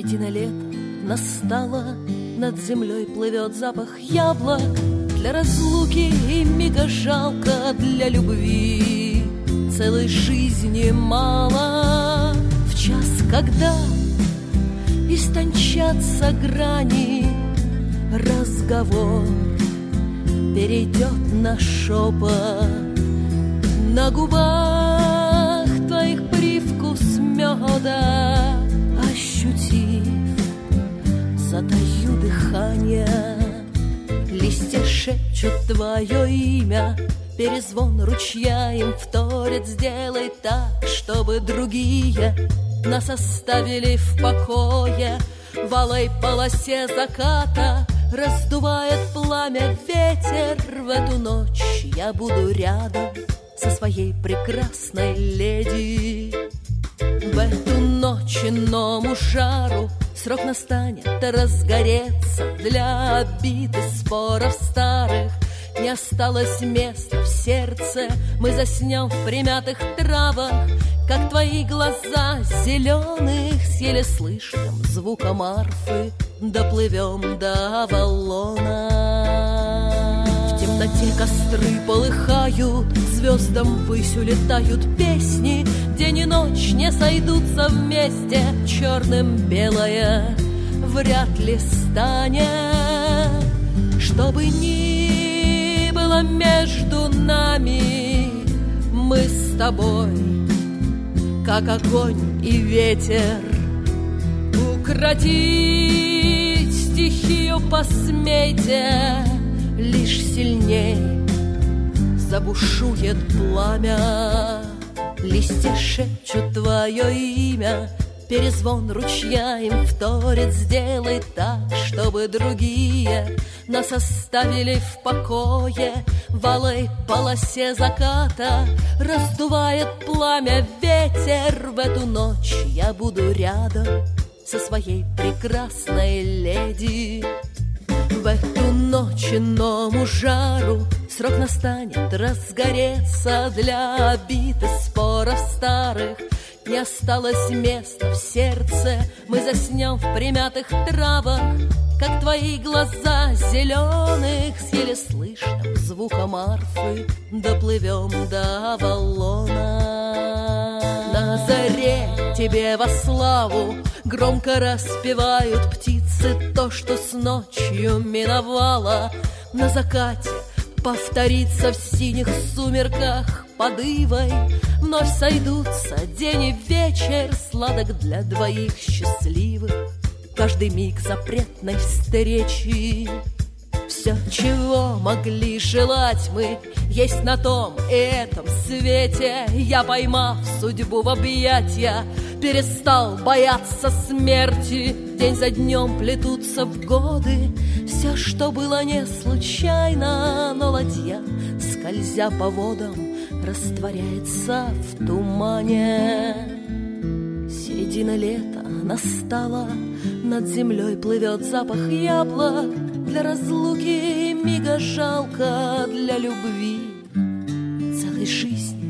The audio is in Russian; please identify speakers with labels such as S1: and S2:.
S1: Середина лета настала, над землей плывет запах яблок. Для разлуки и мига жалко, для любви целой жизни мало. В час, когда истончатся грани, разговор перейдет на шепот. На губах твоих привкус меда, ощутив, затаю дыхание. Листья шепчут твое имя, перезвон ручья им вторит. Сделай так, чтобы другие нас оставили в покое. В алой полосе заката раздувает пламя ветер. В эту ночь я буду рядом со своей прекрасной леди. В эту ночь иному жару срок настанет разгореться. Для обид и споров старых не осталось места в сердце. Мы заснем в примятых травах, как твои глаза зеленых. С еле слышным звуком арфы доплывем до Авалона. В темноте костры полыхают, звездам ввысь улетают песни. День и ночь не сойдутся вместе, черным белое вряд ли станет. Чтобы ни было между нами, мы с тобой, как огонь и ветер. Укротить стихию посмейте, лишь сильней забушует пламя. Листья шепчут твое имя, перезвон ручья им вторит. Сделай так, чтобы другие нас оставили в покое. В алой полосе заката раздувает пламя ветер. В эту ночь я буду рядом со своей прекрасной леди. В эту ночь иному жару срок настанет разгореться. Для обид и споров старых не осталось места в сердце. Мы заснем в примятых травах, как твои глаза зеленых. С еле слышным звуком арфы доплывем до Авалона. На заре тебе во славу громко распевают птицы то, что с ночью миновало. На закате повторится в синих сумерках под ивой. Вновь сойдутся день и вечер, сладок для двоих счастливых. Каждый миг запретной встречи. Все, чего могли желать мы, есть на том и этом свете. Я, поймав судьбу в объятья, перестал бояться смерти. День за днем плетутся в годы все, что было не случайно. Но ладья, скользя по водам, растворяется в тумане. Середина лета настала, над землей плывет запах яблок. Для разлуки мига жалко, для любви целой жизни